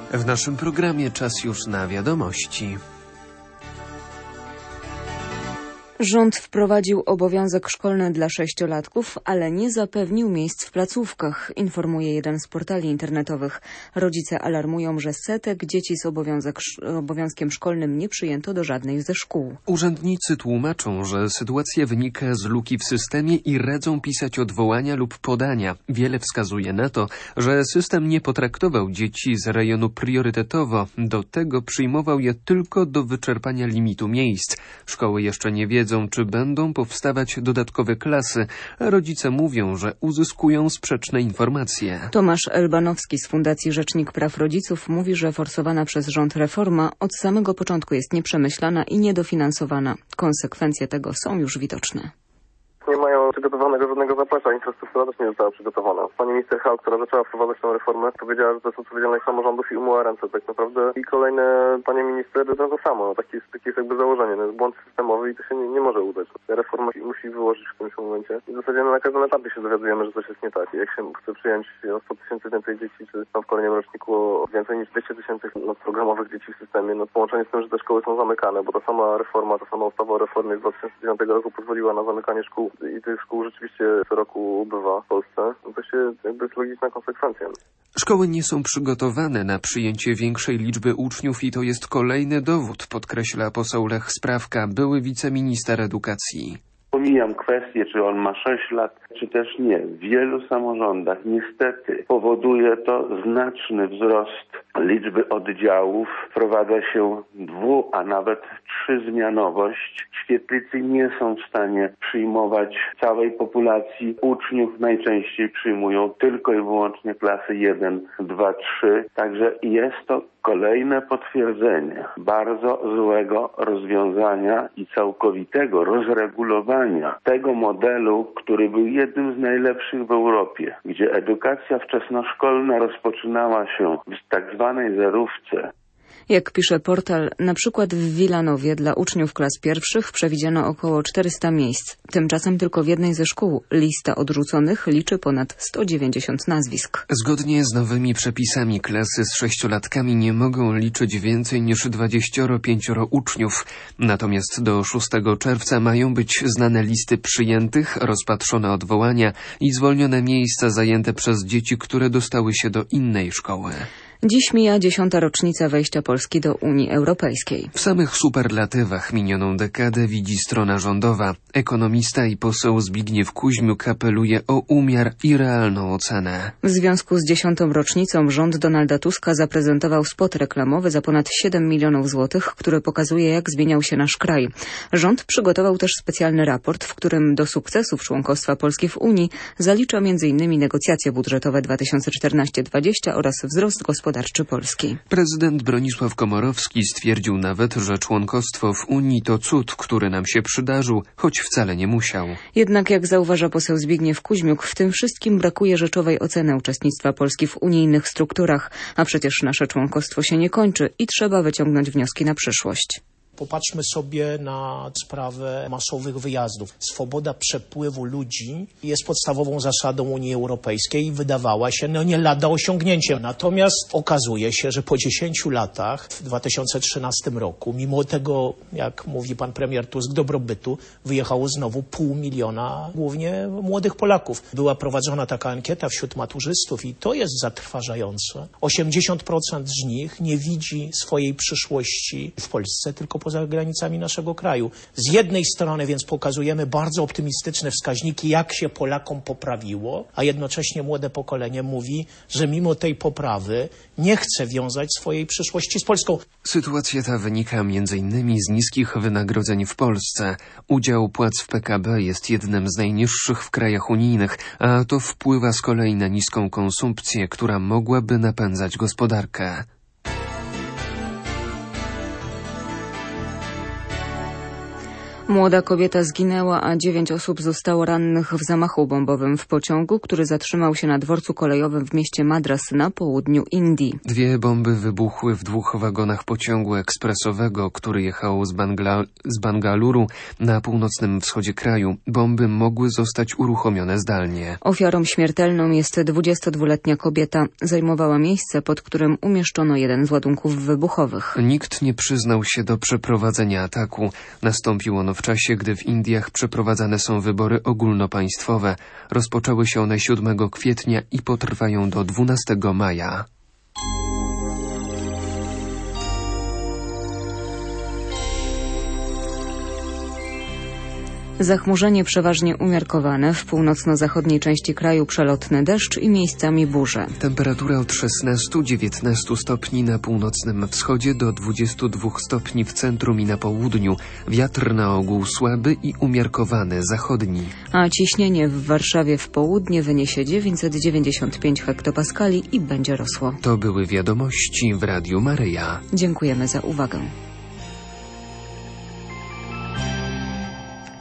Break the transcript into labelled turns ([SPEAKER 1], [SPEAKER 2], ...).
[SPEAKER 1] W naszym programie czas już na wiadomości.
[SPEAKER 2] Rząd wprowadził obowiązek szkolny dla 6-latków, ale nie zapewnił miejsc w placówkach, informuje jeden z portali internetowych. Rodzice alarmują, że setek dzieci z obowiązkiem szkolnym nie przyjęto do żadnej ze szkół.
[SPEAKER 1] Urzędnicy tłumaczą, że sytuacja wynika z luki w systemie i radzą pisać odwołania lub podania. Wiele wskazuje na to, że system nie potraktował dzieci z rejonu priorytetowo. Do tego przyjmował je tylko do wyczerpania limitu miejsc. Szkoły jeszcze nie wiedzą, czy będą powstawać dodatkowe klasy, a rodzice mówią, że uzyskują sprzeczne informacje.
[SPEAKER 2] Tomasz Elbanowski z Fundacji Rzecznik Praw Rodziców mówi, że forsowana przez rząd reforma od samego początku jest nieprzemyślana i niedofinansowana. Konsekwencje tego są już widoczne.
[SPEAKER 3] Nie mają przygotowanego żadnego zaplecza, infrastruktura też nie została przygotowana. Pani minister Hall, która zaczęła wprowadzać tę reformę, powiedziała, że to jest odpowiedzialność samorządów i umyła ręce tak naprawdę. I kolejne panie minister to samo. Takie jest jakby założenie. To jest błąd systemowy i to się nie może udać. Reforma musi wyłożyć w którymś momencie. I w zasadzie na każdym etapie się dowiadujemy, że coś jest nie tak. Jak się chce przyjąć o 100 tysięcy więcej dzieci, czy tam w kolejnym roczniku o więcej niż 200 tysięcy programowych dzieci w systemie, połączenie z tym, że te szkoły są zamykane, bo ta sama reforma, ta sama ustawa o reformie z 2009 roku pozwoliła na zamykanie szkół i tych szkół rzeczywiście co roku ubywa w Polsce, to się jakby jest logiczna konsekwencja.
[SPEAKER 1] Szkoły nie są przygotowane na przyjęcie większej liczby uczniów i to jest kolejny dowód, podkreśla poseł Lech Sprawka, były wiceminister edukacji.
[SPEAKER 4] Pomijam kwestię, czy on ma 6 lat, czy też nie. W wielu samorządach niestety powoduje to znaczny wzrost liczby oddziałów. Wprowadza się a nawet 3-zmianowość. Świetlicy nie są w stanie przyjmować całej populacji uczniów. Najczęściej przyjmują tylko i wyłącznie klasy 1, 2, 3. Także jest to kolejne potwierdzenie bardzo złego rozwiązania i całkowitego rozregulowania tego modelu, który był jednym z najlepszych w Europie, gdzie edukacja wczesnoszkolna rozpoczynała się w tak zwanej zerówce.
[SPEAKER 2] Jak pisze portal, na przykład w Wilanowie dla uczniów klas pierwszych przewidziano około 400 miejsc. Tymczasem tylko w jednej ze szkół lista odrzuconych liczy ponad 190 nazwisk.
[SPEAKER 1] Zgodnie z nowymi przepisami klasy z 6-latkami nie mogą liczyć więcej niż 25 uczniów. Natomiast do 6 czerwca mają być znane listy przyjętych, rozpatrzone odwołania i zwolnione miejsca zajęte przez dzieci, które dostały się do innej szkoły.
[SPEAKER 2] Dziś mija 10. rocznica wejścia Polski do Unii Europejskiej.
[SPEAKER 1] W samych superlatywach minioną dekadę widzi strona rządowa. Ekonomista i poseł Zbigniew Kuźmiuk apeluje o umiar i realną ocenę.
[SPEAKER 2] W związku z 10. rocznicą rząd Donalda Tuska zaprezentował spot reklamowy za ponad 7 milionów złotych, który pokazuje, jak zmieniał się nasz kraj. Rząd przygotował też specjalny raport, w którym do sukcesów członkostwa Polski w Unii zalicza m.in. negocjacje budżetowe 2014-2020 oraz wzrost gospodarczy Polski.
[SPEAKER 1] Prezydent Bronisław Komorowski stwierdził nawet, że członkostwo w Unii to cud, który nam się przydarzył, choć wcale nie musiał.
[SPEAKER 2] Jednak jak zauważa poseł Zbigniew Kuźmiuk, w tym wszystkim brakuje rzeczowej oceny uczestnictwa Polski w unijnych strukturach, a przecież nasze członkostwo się nie kończy i trzeba wyciągnąć wnioski na przyszłość.
[SPEAKER 5] Popatrzmy sobie na sprawę masowych wyjazdów. Swoboda przepływu ludzi jest podstawową zasadą Unii Europejskiej i wydawała się nie lada osiągnięciem. Natomiast okazuje się, że po 10 latach, w 2013 roku, mimo tego, jak mówi pan premier Tusk, dobrobytu, wyjechało znowu 500 000, głównie młodych Polaków. Była prowadzona taka ankieta wśród maturzystów i to jest zatrważające. 80% z nich nie widzi swojej przyszłości w Polsce, tylko poza granicami naszego kraju. Z jednej strony więc pokazujemy bardzo optymistyczne wskaźniki, jak się Polakom poprawiło, a jednocześnie młode pokolenie mówi, że mimo tej poprawy nie chce wiązać swojej przyszłości z Polską.
[SPEAKER 1] Sytuacja ta wynika m.in. z niskich wynagrodzeń w Polsce. Udział płac w PKB jest jednym z najniższych w krajach unijnych, a to wpływa z kolei na niską konsumpcję, która mogłaby napędzać gospodarkę.
[SPEAKER 2] Młoda kobieta zginęła, a 9 osób zostało rannych w zamachu bombowym w pociągu, który zatrzymał się na dworcu kolejowym w mieście Madras na południu Indii.
[SPEAKER 1] 2 bomby wybuchły w 2 wagonach pociągu ekspresowego, który jechał z Bangaluru na północnym wschodzie kraju. Bomby mogły zostać uruchomione zdalnie.
[SPEAKER 2] Ofiarą śmiertelną jest 22-letnia kobieta. Zajmowała miejsce, pod którym umieszczono jeden z ładunków wybuchowych.
[SPEAKER 1] Nikt nie przyznał się do przeprowadzenia ataku. Nastąpił on w czasie, gdy w Indiach przeprowadzane są wybory ogólnopaństwowe. Rozpoczęły się one 7 kwietnia i potrwają do 12 maja.
[SPEAKER 2] Zachmurzenie przeważnie umiarkowane, w północno-zachodniej części kraju przelotny deszcz i miejscami burze.
[SPEAKER 1] Temperatura od 16-19 stopni na północnym wschodzie do 22 stopni w centrum i na południu. Wiatr na ogół słaby i umiarkowany, zachodni.
[SPEAKER 2] A ciśnienie w Warszawie w południe wyniesie 995 hektopaskali i będzie rosło.
[SPEAKER 1] To były wiadomości w Radiu Maryja.
[SPEAKER 2] Dziękujemy za uwagę.